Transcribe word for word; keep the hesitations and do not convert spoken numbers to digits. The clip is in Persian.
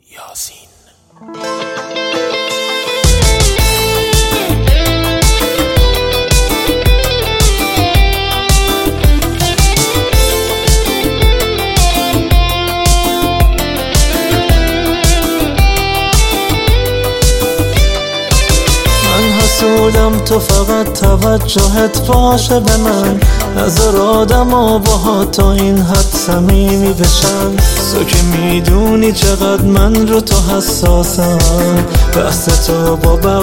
یاسین. حسودم تو فقط توجهت باشه به من، نظر آدم ها با تا این حد صمیمی بشن. تو که میدونی چقدر من رو تو حساسم، بحث تو با